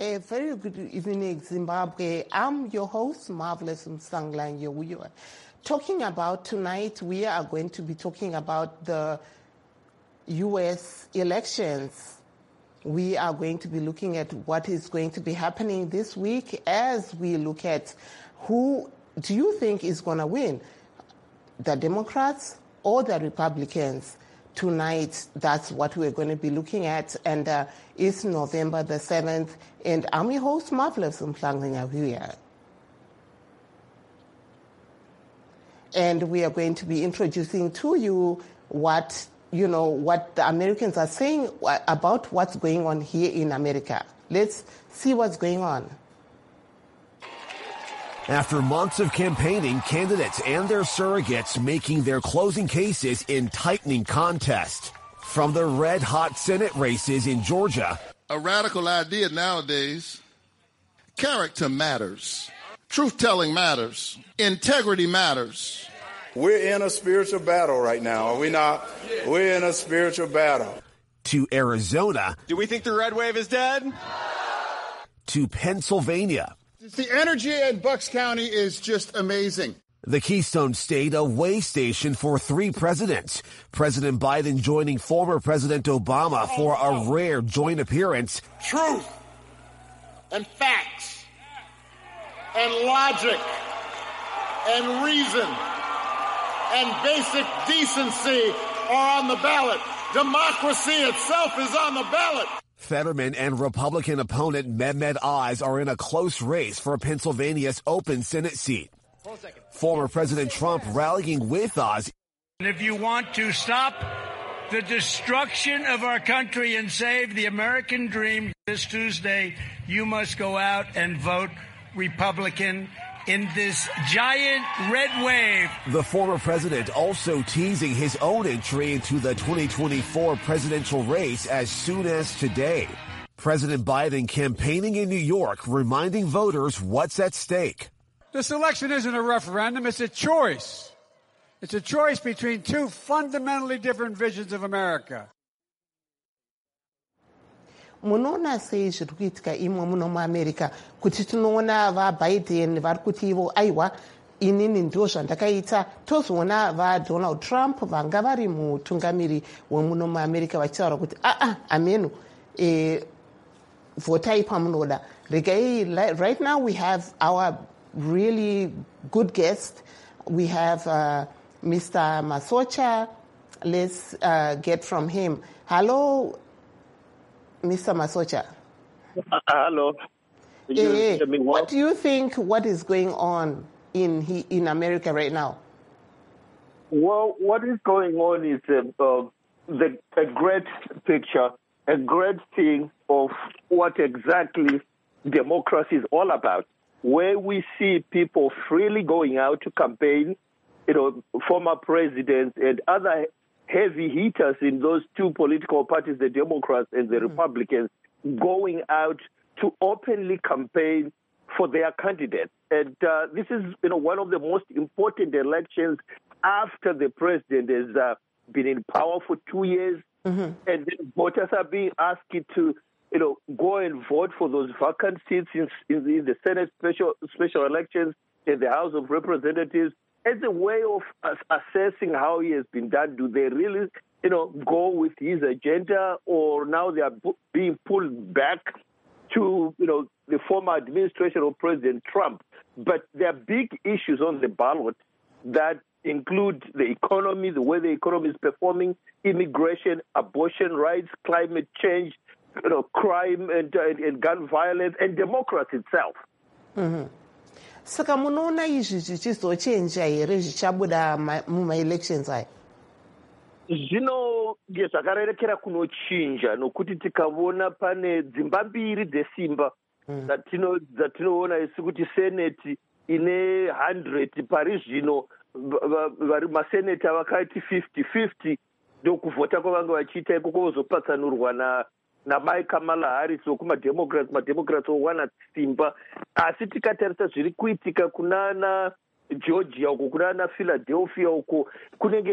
A very good evening, Zimbabwe. I'm your host, Marvelous Msanglang. Talking about tonight, we are going to be talking about the U.S. elections. We are going to be looking at what is going to be happening this week as we look at who do you think is going to win, the Democrats or the Republicans? Tonight, that's what we're going to be looking at, and it's November the 7th, and I'm your host, Marvelous Msanglang. And we are going to be introducing to you what the Americans are saying about what's going on here in America. Let's see what's going on. After months of campaigning, candidates and their surrogates making their closing cases in tightening contests. From the red-hot Senate races in Georgia. A radical idea nowadays, character matters. Truth-telling matters. Integrity matters. We're in a spiritual battle right now, are we not? We're in a spiritual battle. To Arizona. Do we think the red wave is dead? To Pennsylvania. The energy in Bucks County is just amazing. The Keystone State, a way station for three presidents. President Biden joining former President Obama for a rare joint appearance. Truth and facts and logic and reason and basic decency are on the ballot. Democracy itself is on the ballot. Fetterman and Republican opponent Mehmet Oz are in a close race for Pennsylvania's open Senate seat. Former President Trump rallying with Oz. And if you want to stop the destruction of our country and save the American dream this Tuesday, you must go out and vote Republican in this giant red wave. The former president also teasing his own entry into the 2024 presidential race as soon as today. President Biden campaigning in New York, reminding voters what's at stake. This election isn't a referendum, it's a choice. It's a choice between two fundamentally different visions of America. Munoona sei zviri kuitika imwe muno muamerica kuti tinoona vaBiden vari kuti ivo aiwa inini ndio zvandakaita, tozoona vaDonald Trump vanga vari mutungamiri wemuno muamerica vachitaura kuti ameno votai pamunoda regai. Right now we have our really good guest. We have Mr. Masocha. Let's get from him. Hello, Mr. Masocha. Hello. What do you think what is going on in America right now? Well, what is going on is a great picture, a great thing of what exactly democracy is all about, where we see people freely going out to campaign, former presidents and other heavy hitters in those two political parties, the Democrats and the Republicans, going out to openly campaign for their candidates. And this is, one of the most important elections after the president has been in power for 2 years. And then voters are being asked to, go and vote for those vacant seats in the Senate special elections and the House of Representatives as a way of assessing how he has been done. Do they really, go with his agenda, or now they are being pulled back to, the former administration of President Trump? But there are big issues on the ballot that include the economy, the way the economy is performing, immigration, abortion rights, climate change, crime and gun violence, and democracy itself. Saka munoona izvi zvichizochenja here zvichabuda mumaelections aya? Zvakarerekera kunochinja nokuti tikavona pane dzimba mbiri dzesimba dzatinoona isi kuti seneti ine 100 pari zvino vari maseneta vakati 50-50 ndokuvhota kwavanga vachiita ikoko vozopatsanurwa namai Kamala Harris kumademocrats owana simba. Asi tikatarisa zviri kuitika kunana Georgia uko kunana Philadelphia uko kunenge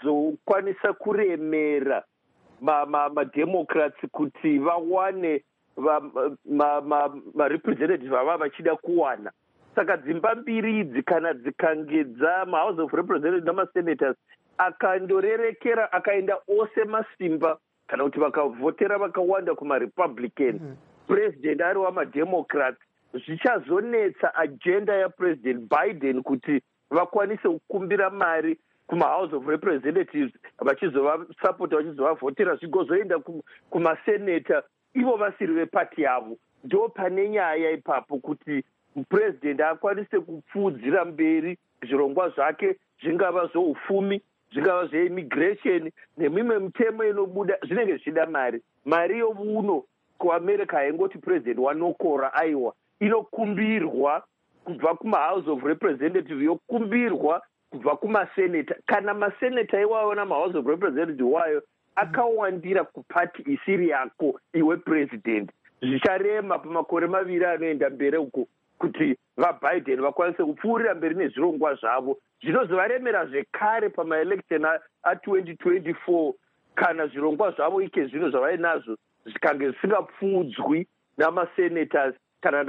kuchazokwanisa kuremera mademocrats kuti vawane representative vava vachida kuwana. Saka dzimba mbiri idzi kana dzikange dzamahouse of representatives namasenators akandorerekera akaenda ose masimba kana kuti vakavhotera vakawanda kumarepublican, president ari wamademocrats, zvichazonetsa agenda yapresident Biden kuti vakwanise kukumbira mari kumahouse of representatives vachizovasapota vachizovavhotera zvigozoenda kumasenata ivo vasiri vepati yavo. Ndo pane nyaya ipapo kuti president akwanise kupfudzira mberi zvirongwa zvake, zvingava zvoufumi, zvingava zveimmigration nemimwe mitemo inobuda, zvinenge zvichida mari. Mari yomuno kuamerica haingoti president wanokora, aiwa, inokumbirwa kubva kumahouse of representative, yokumbirwa kubva kumasenata. Kana masenata iwayo namahouse of representative wayo akawandira kupati isiri yako iwe president, zvicharema pamakore maviri anoenda mberi uko kuti vaBiden vakwanise kupfuurira mberi nezvirongwa zvavo. Zvinozovaremera zvekare pamaelection a2024 kana zvirongwa zvavo ike zvino zvavainazvo zvikange zvisingapfuudzwi namasenators kana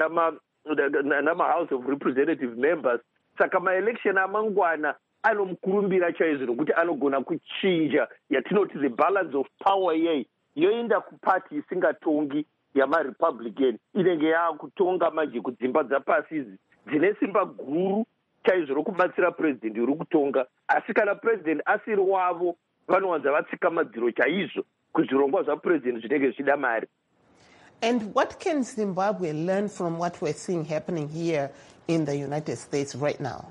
namahouse of representative members. Saka maelection amangwana anomukurumbira chaizvo nokuti anogona kuchinja yatinoti the balance of power yei yoenda kupati isingatongi yamarepublican, inenge yaakutonga manje kudzimba dzapasi idzi dzine simba guru chaizvo rokubatsira president uri kutonga. Asi kana president asiri wavo vanowanza vatsika madziro chaizvo kuzvirongwa zvapresident zvinenge zvichida mari. And what can Zimbabwe learn from what we're seeing happening here in the United States right now?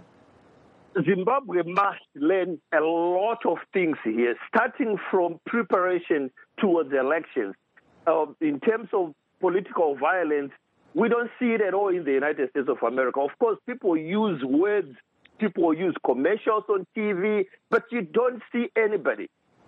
Zimbabwe must learn a lot of things here, starting from preparation towards elections. In terms of political violence, we don't see it at all in the United States of America. Of course, people use words, people use commercials on TV, but you don't see anybody,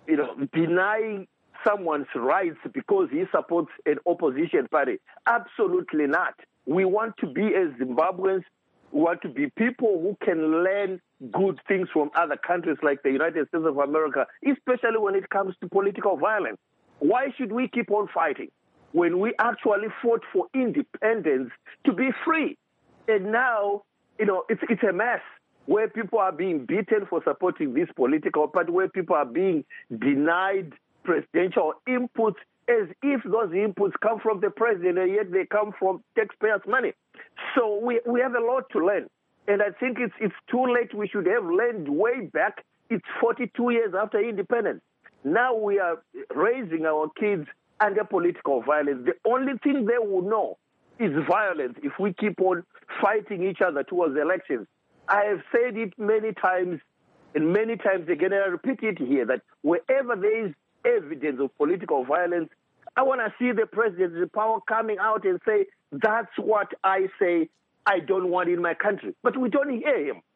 denying someone's rights because he supports an opposition party. Absolutely not. We want to be, as Zimbabweans, we want to be people who can learn good things from other countries like the United States of America, especially when it comes to political violence. Why should we keep on fighting when we actually fought for independence to be free? And now, it's a mess where people are being beaten for supporting this political party, where people are being denied presidential inputs as if those inputs come from the president and yet they come from taxpayers' money. So we have a lot to learn. And I think it's too late. We should have learned way back. It's 42 years after independence. Now we are raising our kids under political violence. The only thing they will know is violence if we keep on fighting each other towards elections. I have said it many times, and many times again, and I repeat it here, that wherever there is evidence of political violence, I want to see the president's power coming out and say, that's what I say I don't want in my country. But we don't hear him.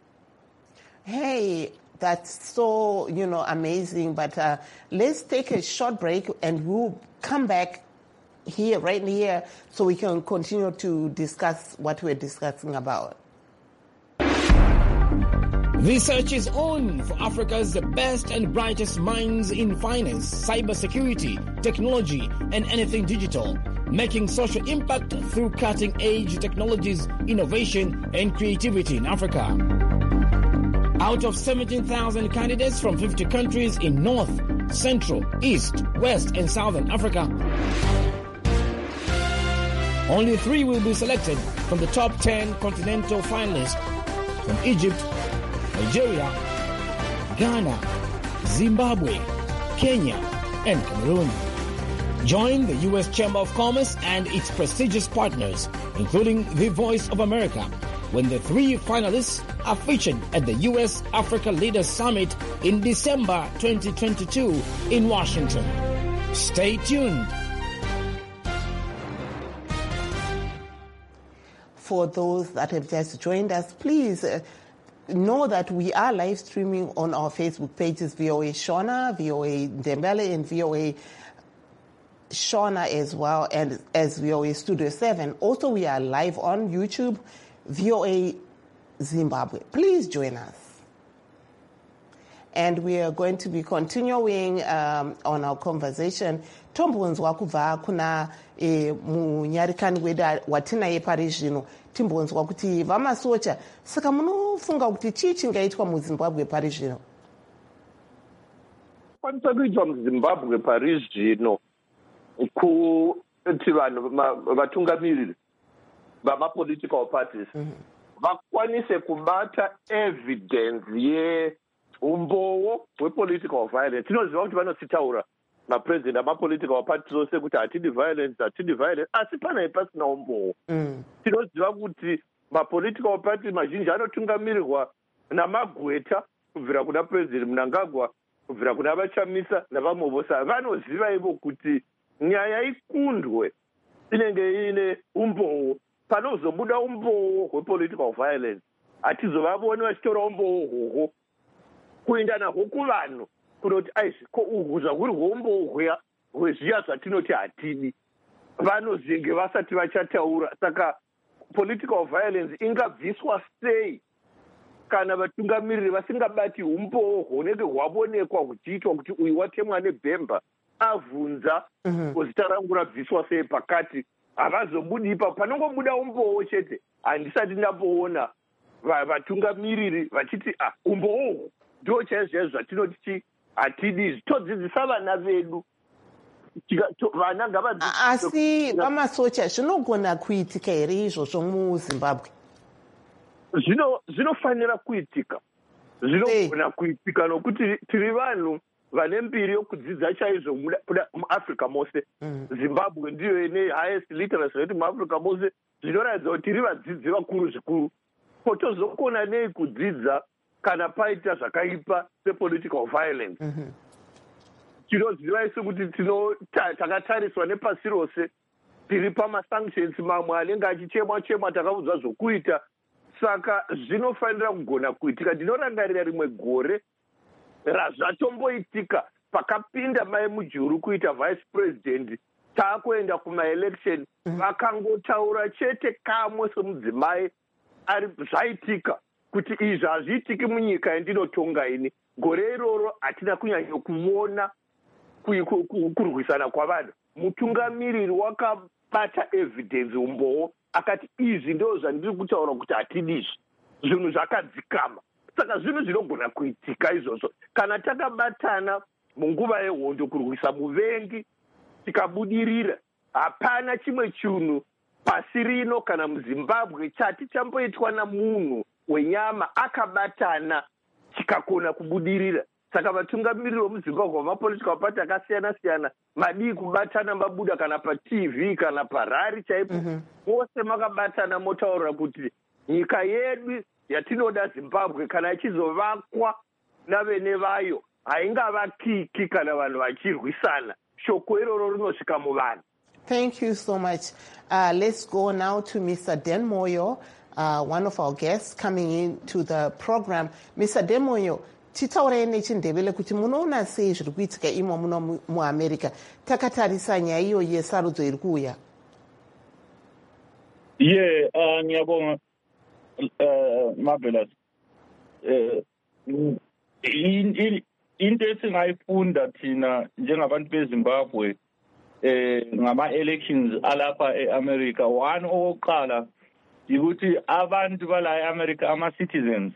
Hey, that's so, amazing. But let's take a short break and we'll come back here, right here, so we can continue to discuss what we're discussing about. The search is on for Africa's best and brightest minds in finance, cybersecurity, technology, and anything digital, making social impact through cutting-edge technologies, innovation, and creativity in Africa. Out of 17,000 candidates from 50 countries in North, Central, East, West, and Southern Africa, only 3 will be selected from the top 10 continental finalists from Egypt, Nigeria, Ghana, Zimbabwe, Kenya, and Cameroon. Join the U.S. Chamber of Commerce and its prestigious partners, including the Voice of America, when the 3 finalists are featured at the U.S. Africa Leaders Summit in December 2022 in Washington. Stay tuned. For those that have just joined us, please know that we are live streaming on our Facebook pages, VOA Shona, VOA Ndembele, and VOA Shona as well, and as VOA Studio 7. Also, we are live on YouTube, VOA Zimbabwe. Please join us. and we are going to be continuing on our conversation. Tombonzwa kubva kuna munyarikani wedu watinaye pari zvino, timbonzwa kuti vamasocha, saka munofunga kuti chii chingaitwa muZimbabwe pari zvino? Kwanisa kuitwa muZimbabwe pari zvino kuti vanhu vatungamiriri vama-political parties vakwanise kubata evidence yeumbowo hwe-political violence. Tinoziva kuti vanositaura mapresident ama-political parties ose kuti hatidi violence, asi panai pasina umbowo. Tinoziva kuti ma-political parties mazhinji anotungamirirwa namagweta, kubvira kuna president Mnangagwa, kubvira kuna vachamisa navamwe vose. Vanoziva ivo kuti nyaya ikundwe inenge ine umbowo. Panozobuda umbowo hwe-political violence, hatizovavoni vachitora umbowo hwohwo kuenda nahwo kuvanhu kunoti uhwu zvakuri hweumbowo hwezviya zvatinoti hatidi. Vanozenge vasati vachataura. Saka political violence ingabviswa sei kana vatungamiriri vasingabati umbowo hunenge hwavonekwa huchiitwa kuti uyu watemwa nebhemba avhunza zita rangu rabviswa sei pakati. Havazobudi ipapo, panongobuda umbowo chete. Handisati ndamboona vatungamiriri vachiti umbowo ndo chaizvo zvatinoti hatidi. Todzidzisa vana vedu. Vana ngavadzidziswe. Asi vamasocha zvinogona kuitika here izvozvo muZimbabwe? Zvinofanira kuitika. Zvinogona kuitika nokuti tiri vanhu vane mbiri yokudzidza chaizvo muAfrica mose. Zimbabwe ndiyo ine highest literacy rate muAfrica mose. Zvinoratidza kuti tiri vadzidzi vakuru zvikuru. Potozokona nei kudzidza kana paita zvakaipa sepolitical violence? Tinoziva isu kuti takatariswa nepasi rose, tiri pamasanctions mamwe anenge achichemwa takaudzwa zvokuita. Saka zvinofanira kugona kuitika. Ndinorangarira rimwe gore razvatomboitika pakapinda mai mujuru kuita vice president, taakuenda kumaelection, vakangotaura chete kamwe semudzimai zvaitika kuti izvi hazviitiki munyika yandinotonga ini. Gore iroro hatina kunyanya kuona kurwisana kwavanhu. Mutungamiriri wakabata evidence umbowo akati izvi ndo zvandiri kutaura kuti hatidizvi. Zvinhu zvakadzikama. Saka zvinhu zvinogona kuitika izvozvo kana takabatana munguva yehondo kurwisa muvengi tikabudirira. Hapana chimwe chinhu pasi rino kana muZimbabwe chati chamboitwa namunhu wenyama akabatana chikakona kubudirira. Saka vatungamiriri vemuZimbabwe vamapolitical party akasiyana-siyana madii kubatana mabuda kana paTV kana parari chaipo. Mose makabatana motaura kuti nyika yedu yatinoda Zimbabwe kana ichizovakwa navene vayo haingavakiki kana vanhu vachirwisana. Shoko iroro rinosvika muvanhu. Thank you so much. Let's go now to Mr. Dan Moyo, one of our guests coming into the program. Mr. Dan Moyo, titaurei nechindevele kuti munoona sei zviri kuitika imo muno muAmerica takatarisa nyaya iyo yesarudzo iri kuuya? Ngiyabonga Marvelous. Into esingayifunda thina njengabantu beZimbabwe ngama-elections alapha e-America, one okokuqala yikuthi abantu bala e-America ama-citizens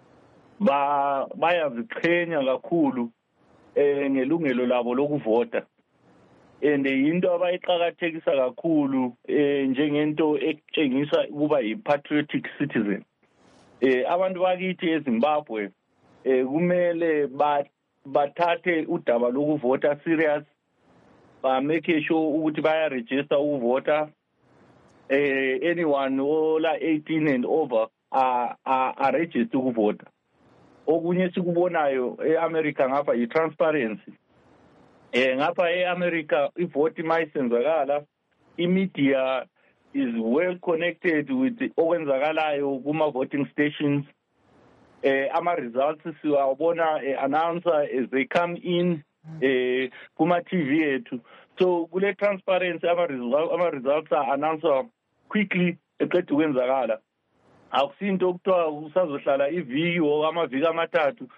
bayaziqhenya kakhulu ngelungelo labo lokuvota, and into abayiqakathekisa kakhulu njengento etshengisa ukuba yi-patriotic citizen. Abantu bakithi eZimbabwe kumele bathathe udaba lokuvota serious, make sure ukuthi bayaregister ukuvota. Anyone ola 18 and over are register ukuvota. Okunye sikubonayo e-America ngapha yi-transparency. Ngapha e-America i-vote mayisenzakala, i-media is well connected with okwenzakalayo kuma-voting stations. Ama-results siwabona announcer as they come in kuma-TV yethu. So kule transparency ama-results are announced quickly eqeda ukwenzakala. Akusinto okuthiwa usazohlala iviki or amaviki amathathu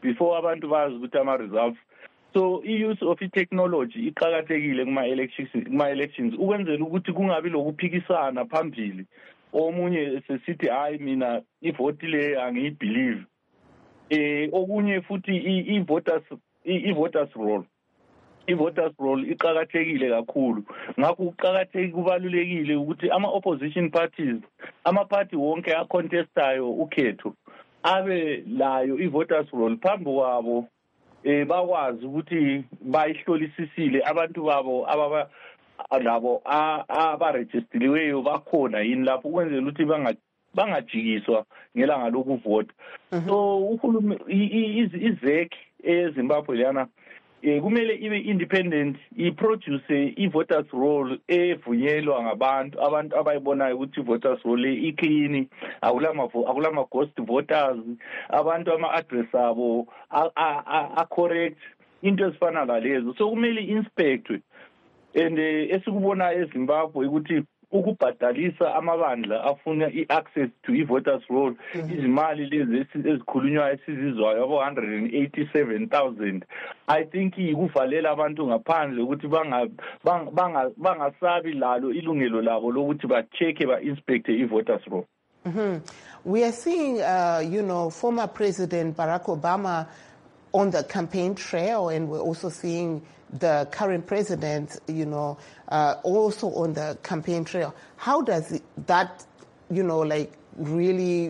before abantu bazi ukuthi ama-results. So i-use of i-technology iqakathekile kuma-elections ukwenzela ukuthi kungabi lokuphikisana phambili. Omunye sesithi hayi mina ivoti le angiyibelieve. Okunye futhi i-voters roll. I-voters roll iqakathekile kakhulu. Ngakho kubalulekile ukuthi ama-opposition parties, ama-party wonke acontestayo ukhetho, abe layo i-voters roll phambi kwabo bakwazi ukuthi bayihlolisisile abantu babo labo abarejistiliweyo bakhona yini lapho ukwenzela ukuthi bangajikiswa ngelanga lokuvota. So izek eZimbabwe lana kumele ibe independent, iproduce i-voters roll evunyelwa abantu abayibonayo ukuthi i-voters roll iclean, akulama ghost voters, abantu ama-address abo a-correct, into ezifana lalezo. So kumele inspectwe. And esikubona eZimbabwe ukuthi ukubhadalisa amabandla afuna i-access to i-voters roll, izimali lezi ezikhulunywayo esizizwayo abo 187,000, I think ikuvalela abantu ngaphandle ukuthi bangasabi lalo ilungelo labo lokuthi ba-check ba-inspect i-voters roll. We are seeing, former President Barack Obama on the campaign trail, and we're also seeing the current president, also on the campaign trail. How does that, really,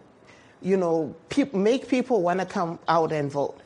make people want to come out and vote?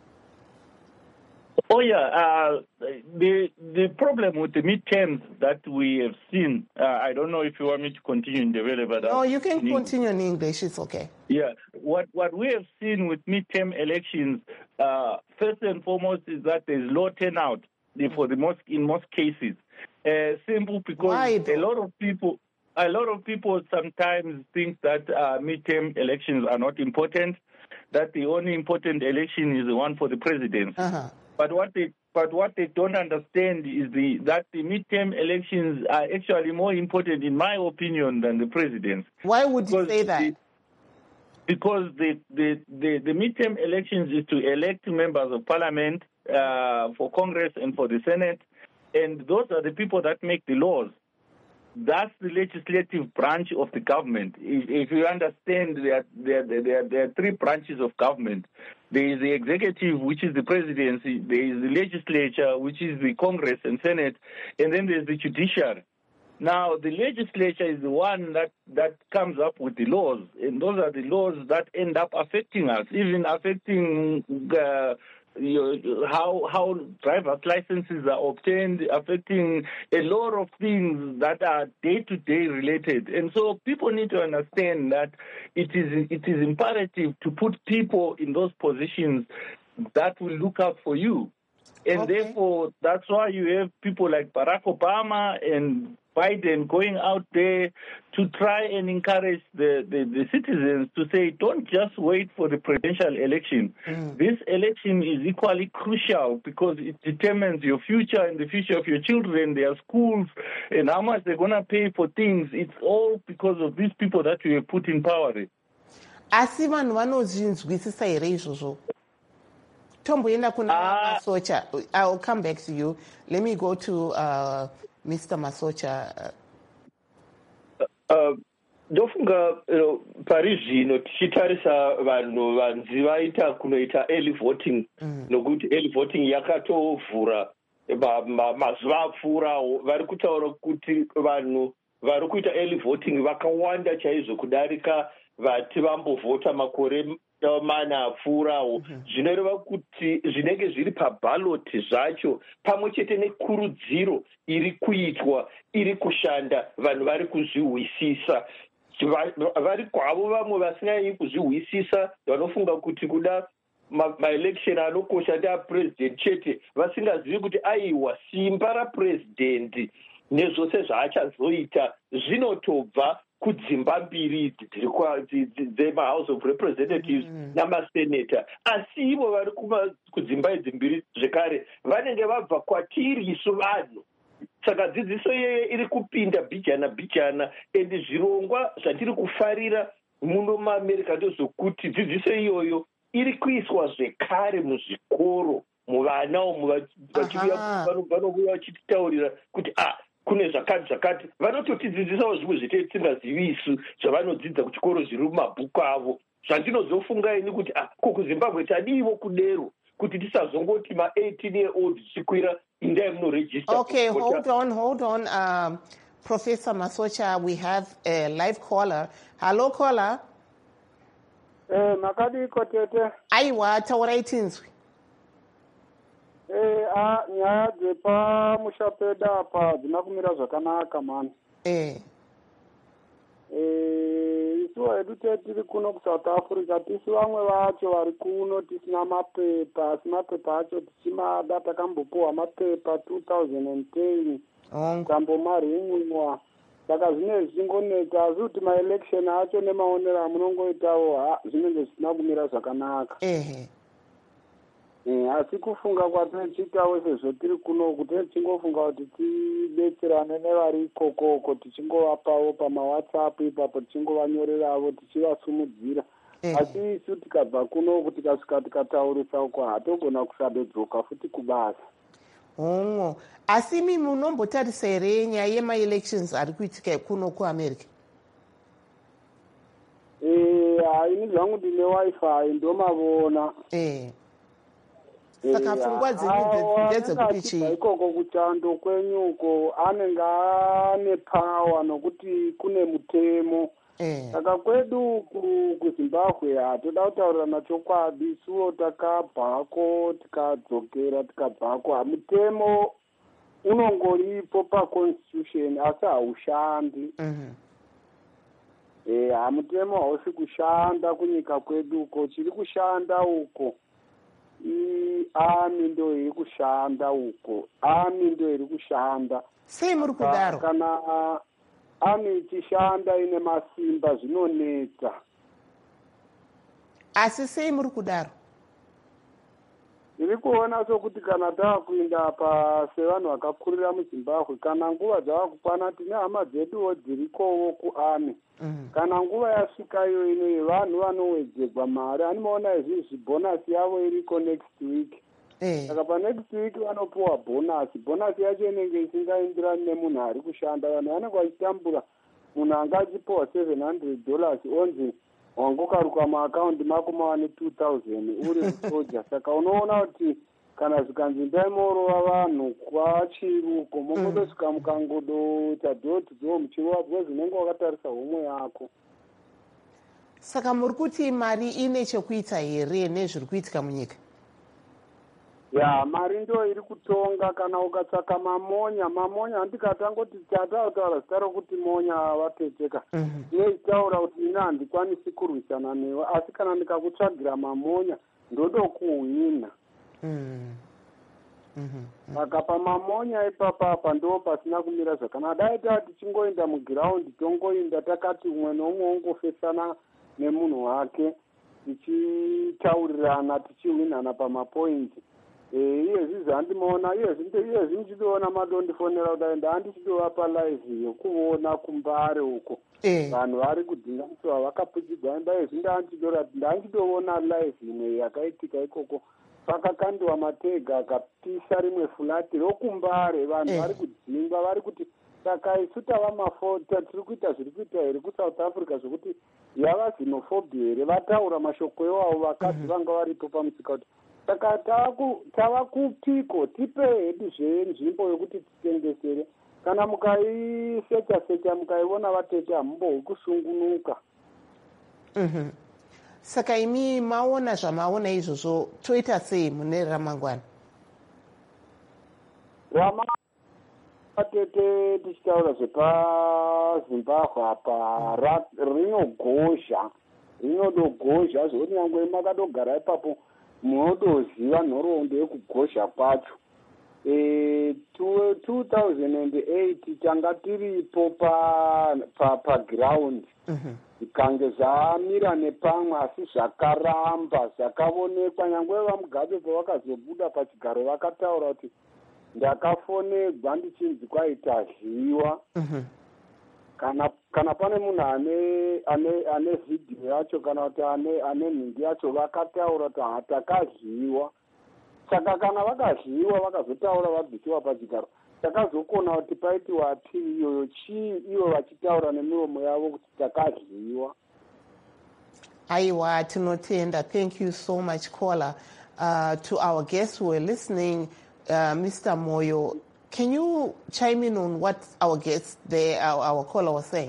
Oh yeah, the problem with the midterms that we have seen, I don't know if you want me to continue in the way, but no, you can continue in English. It's okay. Yeah, what we have seen with midterm elections, first and foremost, is that there's low turnout in most cases. Simple because a lot of people sometimes think that midterm elections are not important. That the only important election is the one for the president. But what they don't understand is that the midterm elections are actually more important, in my opinion, than the president's. Why would you say that? Because the midterm elections is to elect members of parliament for Congress and for the Senate, and those are the people that make the laws. That's the legislative branch of the government. If you understand, there are three branches of government. There is the executive, which is the presidency. There is the legislature, which is the Congress and Senate. And then there's the judiciary. Now, the legislature is the one that comes up with the laws. And those are the laws that end up affecting us, even affecting how driver's licenses are obtained, affecting a lot of things that are day-to-day related. And so people need to understand that it is imperative to put people in those positions that will look out for you. And therefore, that's why you have people like Barack Obama and Biden going out there to try and encourage the citizens to say, don't just wait for the presidential election. This election is equally crucial because it determines your future and the future of your children, their schools, and how much they're going to pay for things. It's all because of these people that we have put in power. I'll come back to you. Let me go to Mr. Masocha. Ndofunga pari zvino tichitarisa vanhu vanzi vaita kunoita early voting nokuti early voting yakatovhura mazuva apfuurawo vari kutaura kuti vanhu vari kuita early voting vakawanda chaizvo kudarika vati vambovhota makore mana apfuurawo zvinoreva kuti zvinenge zviri pabhaloti zvacho pamwe chete nekurudziro iri kuitwa iri kushanda vanhu vari kuzvihwisisa vari kwavo vamwe vasinganyanyi kuzvihwisisa vanofunga kuti kuda maelection anokosha ndeapresident chete vasingazivi kuti aiwa simba rapurezidendi nezvose zvaachazoita zvinotobva kudzimba mbiri dzemahouse of representatives namasenata asi ivo vari kudzimba idzi mbiri zvekare vanenge vabva kwatiri isu vanhu saka dzidziso iyoyo iri kupinda bhijana endi zvirongwa zvatiri kufarira muno muamerica ndezvokuti dzidziso iyoyo iri kuiswa zvekare muzvikoro muvana umu vanobuya vachititaurira kuti kune zvakati vanototidzidzisawo zvimwe zvetingazivi isu zvavanodzidza kuchikoro zviri mumabhuku avo. Zvandinozofunga ini kuti kuzimbabwe tadiwo kudero kuti tisazongoti ma18-year-old chikwira indai munoregister. Okay, hold on. Professor Masocha, we have a live caller. Hello, caller. Makadiko tete. Aiwa, taurai tinzwi. Nyaya dzepamushapeda apa hadzina kumira zvakanaka mani. Isuwa hedu tiri kuno kuSouth Africa tisi vamwe vacho vari kuno tisina mapepa, asi mapepa acho tichimada. Takambopuwa mapepa 2010 tambomarinwa. Saka zvine zvichingoneta asi kuti maelection acho nemaonero amunongoitawo zvinenge zvisina kumira zvakanaka. Asi kufunga kwatinochitawo sezvo tiri kuno kuti tichingofunga kuti tidetserane nevari ikokoko tichingovapawo pamaWhatsApp ipapo tichingovanyoreravo tichivasumudzira. Asi isu tikabva kuno kuti tikasvika tikataurisa uko hatogona kusadodzoka futi kubasa. Asi imi munombotarisa here nyaya yema-elections ari kuitika kuno kuAmerica? Ini zvangu ndine Wi-Fi ndomavona. Saka pfungwa dzenyu ndedzekuti chii? Ikoko kuchando kwenyuko anenge ane power nokuti kune mutemo. Saka kwedu kuZimbabwe hatoda kutaurira machokwadi, isuwo takabvako tikadzokera tikabvako. Mutemo unongoripo paconstitution asi haushandi. Mutemo hausi kushanda kunyika kwedu uko. Chiri kushanda uko ami ndo iri kushanda uko. Ami ndo iri kushanda. Sei muri kudaro? Kana ami ichishanda ine masimba zvinoneta. Asi sei muri kudaro? Ndiri kuona sokuti kana taakuinda sevanhu vakakurira muZimbabwe, kana nguva dzavakukwana tine hama dzeduwo dzirikowo kuami. Kana nguva yasvika iyo inoyi vanhu vanowedzerwa mari. Anomaona izvi bonasi yavo iriko next week. Saka panext week vanopuwa bonasi. Bonasi yacho inenge isingaenderani nemunhu ari kushanda. Vanhu vanenge vachitambura. Munhu anga achipuwa $700 onzi wangokaruka maakaundi mako mawane 2000 uri soja. Saka unoona kuti kana zvikanzi ndai morova vanhu kwachiruko mongodosvika mukangodoita door muchirova because unenge wakatarisa homwe yako. Saka muri kuti mari ine chekuita here nezviri kuitika munyika? Mari ndo iri kutonga. Kana ukatsvaka mamonya handikatangoti tatautaura zita rokuti monya vateteka. Inoitaura kuti ina handikwanisi kurwisana newe, asi kana ndikakutsvagira mamonya ndodokuhwina. Saka pamamonya ipapapa ndo pasina kumira zvakanaka. Dai tati tichingoenda mugiraundi tongoinda takati umwe noumwe ongofesana nemunhu wake tichitaurirana tichihwinana pamapointi. Iyezvi zvandimaona iyezvi ndichidoona madondifonera kudai ndandichidovapa live yekuona kumbare uko vanhu vari kudhinganiswa vakapuchidzwa imba iyezvi ndandichidoona live imwe yakaitika ikoko pakakandiwa matega akapisa rimwe fulati rokumbare. Vanhu vari kudzingwa vari kuti saka isu tava mafota tiri kuita zviri kuita here kuSouth Africa zvokuti yava xenophobia here. Vataura mashoko iwavo vakadzi vanga varipo pamusika kuti saka tava kupiko tipe hedu zvenzvimbo yokuti titengesere. Kana mukaisecha mukaiona vatete hamumbohwi kusungunuka. Saka imi maona zvamaona izvozvo toita sei mune ramangwana? Vatete tichitaura zvepaZimbabwe apa rinogozha zvokuti nyangwe makadogara ipapo munotoziva nhoroondo yekugozha kwacho. 2008 tanga tiripo pagiraundi zvikange zvamira nepamwe asi zvakaramba zvakaonekwa. Nyangwe vamugabe pavakazobuda pachigaro vakataura kuti ndakafonegwa ndichinzi kwaita zhiwa kana pane munhu ane vhidhiyo yacho kana kuti ane nhindi yacho vakataura kuti hatakadyiwa. Saka kana vakadyiwa vakazotaura vabvisiwa pachigaro, takazokona kuti paitiwa apiri iyoyo chii ivo vachitaura nemiromo yavo kuti takadyiwa. Aiwa, tinotenda. Thank you so much, caller. To our guests who are listening, Mr. Moyo, can you chime in on what our guest there, our caller was saying?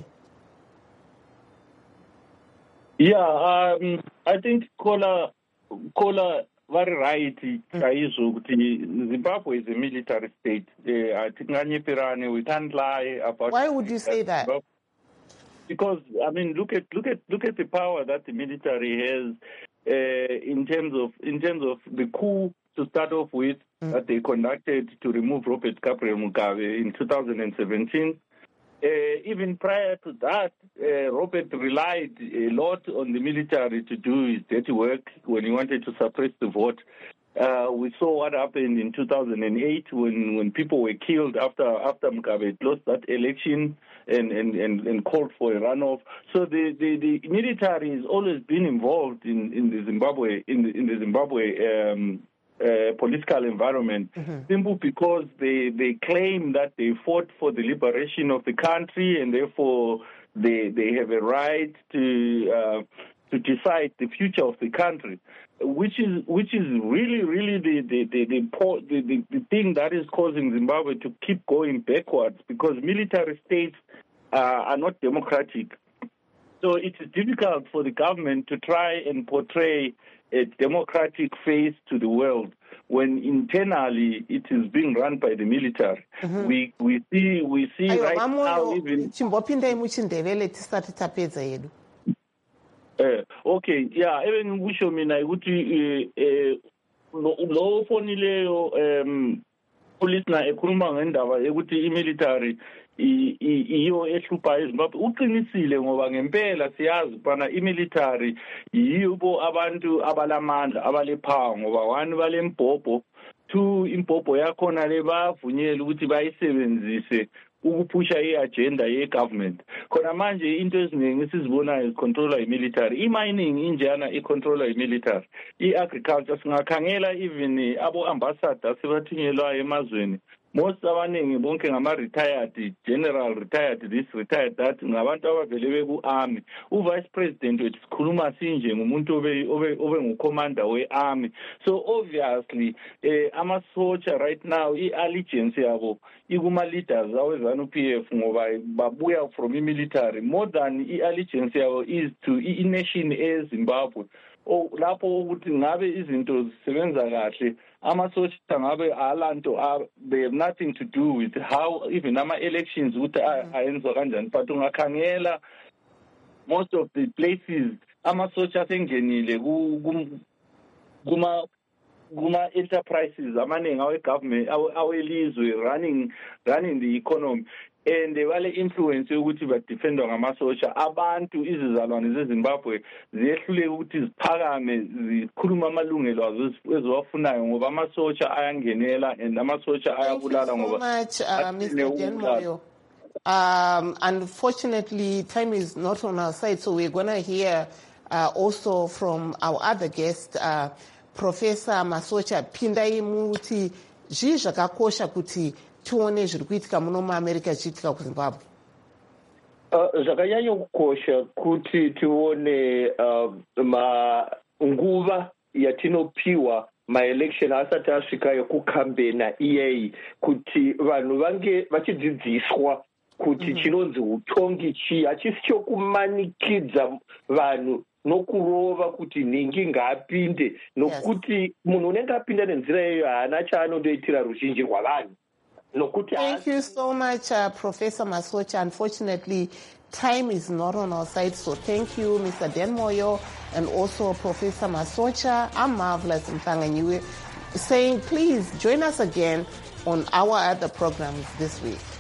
Yeah, I think caller very right. Zimbabwe is a military state. We can't lie about. Why would you say that? Because I mean, look at the power that the military has in terms of the coup to start off with that they conducted to remove Robert Gabriel Mugabe in 2017. Even prior to that, Robert relied a lot on the military to do his dirty work when he wanted to suppress the vote. We saw what happened in 2008 when people were killed after Mugabe lost that election and called for a runoff. So the military has always been involved in the Zimbabwe political environment, simply because they claim that they fought for the liberation of the country and therefore they have a right to decide the future of the country, which is really the thing that is causing Zimbabwe to keep going backwards, because military states are not democratic. So it is difficult for the government to try and portray a democratic face to the world when internally it is being run by the military. We see right now even. Okay, yeah, even kusho mina ukuthi lo fonileyo police na ekhuluma ngendaba ukuthi imilitary iyo ehlupha eZimbabwe uqinisile, ngoba ngempela siyazi bana imilitary yibo abantu abalamandla abalepower, ngoba one balembhobho, two impobho yakhona le bavunyela ukuthi bayisebenzise ukuphusha i-agenda ye-government. Khona manje into eziningi esizibonayo zicontrolwa yi-military. I-mining injana icontrolwa yi-military. I-agriculture singakhangela even abo-ambassador sebathunyelwayo emazweni. Most abaningi bonke ngama-retired, general retired, this retired that, ngabantu abavele beku-army. U-vice president wethu sikhuluma sinje ngumuntu obe ngucommander we-army. So obviously ama-soldier right now, i-allegiance yabo ikuma-leaders awe-ZANU-PF ngoba babuya from i-military. More than i-allegiance yabo is to i-nation eZimbabwe. Lapho ukuthi ngabe izinto zisebenza kahle, ama-soldier ngabe alanto, they have nothing to do with how even ama-elections ukuthi ayenziwa kanjani. But ungakhangela most of the places ama-soldier sengenile kuma enterprises amaningi awe-government awelizwe running the economy, and vale influence yokuthi badefendwa ngamasotsha. Abantu izizalwane zeZimbabwe ziyehluleka ukuthi ziphakame zikhuluma amalungelo azo eziwafunayo ngoba amasotsha ayangenela and amasotsha ayabulala ngoba. Thank you so much, Mr. Denmoyo. Unfortunately, time is not on our side, so we're going to hear also from our other guest, Professor Masocha. Pindai muti zvii zvakakosha kuti tione zviri kuitika muno muAmerica zvichiitika kuZimbabwe. Zvakanyanya kukosha kuti tione nguva yatinopiwa maelection asati asvika yekukambena iyeyi, kuti vanhu vange vachidzidziswa kuti chinonzi utongi chii, hachisi chokumanikidza vanhu nokurova kuti nhingi ngaapinde, nokuti munhu unenge apinda nenzira iyoyo haana chaanondoitira ruzhinji rwavanhu. Thank you so much, Professor Masocha. Unfortunately, time is not on our side, so thank you, Mr. Denmoyo, and also Professor Masocha. I'm Marvelous Mthanganyiwe, saying please join us again on our other programs this week.